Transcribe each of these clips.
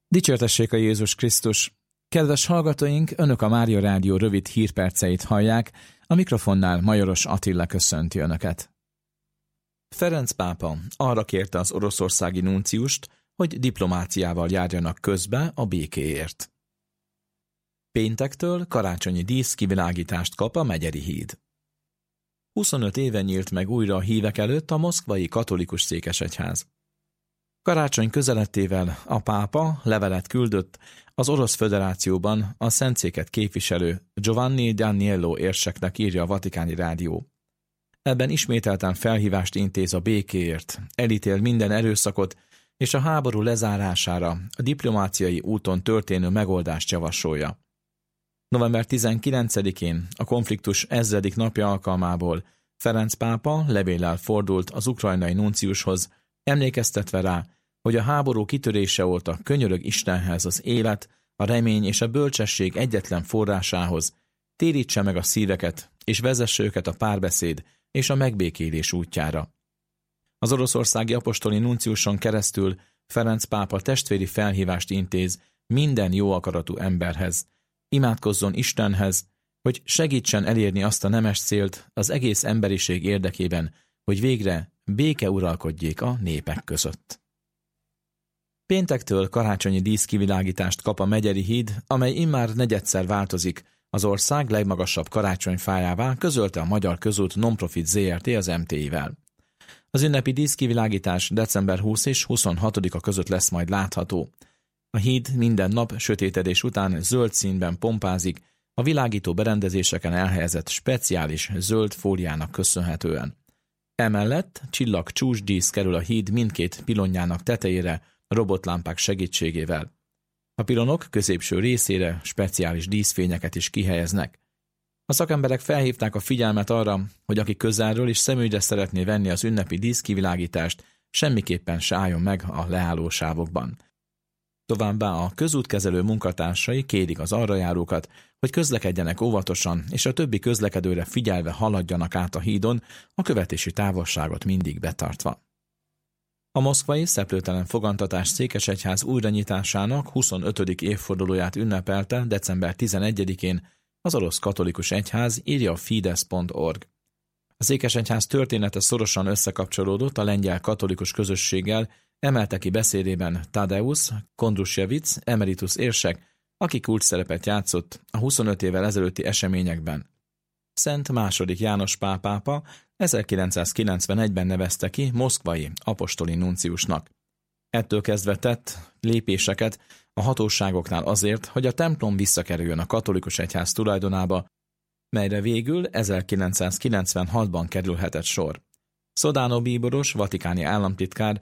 Dicsértessék a Jézus Krisztus! Kedves hallgatóink, Önök a Mária Rádió rövid hírperceit hallják, a mikrofonnál Majoros Attila köszönti Önöket. Ferenc pápa arra kérte az oroszországi nunciust, hogy diplomáciával járjanak közbe a békéért. Péntektől karácsonyi díszkivilágítást kap a Megyeri híd. 25 éve nyílt meg újra a hívek előtt a moszkvai katolikus székesegyház. Karácsony közelettével a pápa levelet küldött az Orosz Föderációban a Szentszéket képviselő Giovanni Daniello érseknek, írja a Vatikáni Rádió. Ebben ismételten felhívást intéz a békéért, elítél minden erőszakot és a háború lezárására a diplomáciai úton történő megoldást javasolja. November 19-én a konfliktus 1000. napja alkalmából Ferenc pápa levéllel fordult az ukrajnai nunciushoz, emlékeztetve rá, hogy a háború kitörése óta könyörög Istenhez az élet, a remény és a bölcsesség egyetlen forrásához, térítse meg a szíveket, és vezesse őket a párbeszéd és a megbékélés útjára. Az oroszországi apostoli nunciuson keresztül Ferenc pápa testvéri felhívást intéz minden jó akaratú emberhez, imádkozzon Istenhez, hogy segítsen elérni azt a nemes célt az egész emberiség érdekében, hogy végre béke uralkodjék a népek között. Péntektől karácsonyi díszkivilágítást kap a Megyeri híd, amely immár negyedszer változik az ország legmagasabb karácsonyfájává, közölte a Magyar Közút Nonprofit Zrt. Az MTI-vel. Az ünnepi díszkivilágítás december 20 és 26-a között lesz majd látható. A híd minden nap sötétedés után zöld színben pompázik, a világító berendezéseken elhelyezett speciális zöld fóliának köszönhetően. Emellett csillag-csúcsdísz kerül a híd mindkét pilonjának tetejére robotlámpák segítségével. A pilonok középső részére speciális díszfényeket is kihelyeznek. A szakemberek felhívták a figyelmet arra, hogy aki közelről és szemügyre szeretné venni az ünnepi díszkivilágítást, semmiképpen se álljon meg a leállósávokban. Továbbá a közútkezelő munkatársai kérik az arrajárókat, hogy közlekedjenek óvatosan, és a többi közlekedőre figyelve haladjanak át a hídon, a követési távolságot mindig betartva. A moszkvai szeplőtelen fogantatás székesegyház újranyitásának 25. évfordulóját ünnepelte december 11-én az orosz katolikus egyház, írja a Fidesz.org. A székesegyház története szorosan összekapcsolódott a lengyel katolikus közösséggel, emelte ki beszédében Tadeusz Kondruszjevic emeritus érsek, aki kulcsszerepet játszott a 25 évvel ezelőtti eseményekben. Szent II. János Pál pápa 1991-ben nevezte ki moszkvai apostoli nunciusnak. Ettől kezdve tett lépéseket a hatóságoknál azért, hogy a templom visszakerüljön a katolikus egyház tulajdonába, melyre végül 1996-ban kerülhetett sor. Szodánó bíboros, vatikáni államtitkár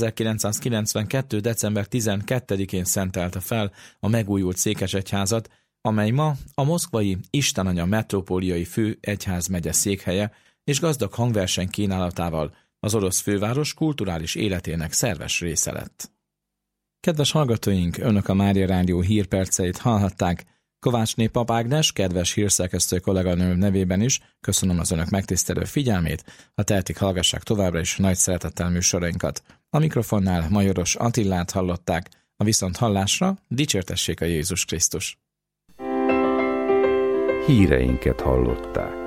1992. december 12-én szentelte fel a megújult székesegyházat, amely ma a moszkvai Istenanya metropóliai főegyházmegye székhelye, és gazdag hangverseny kínálatával az orosz főváros kulturális életének szerves része lett. Kedves hallgatóink, Önök a Mária Rádió hírperceit hallhatták. Kovácsné Pap Ágnes, kedves hírszerkesztő kolléganőm nevében is köszönöm az Önök megtisztelő figyelmét, ha tehetik, hallgassák továbbra is nagy szeretettel műsorainkat. A mikrofonnál Majoros Attilát hallották, a viszonthallásra dicsértessék a Jézus Krisztus. Híreinket hallották.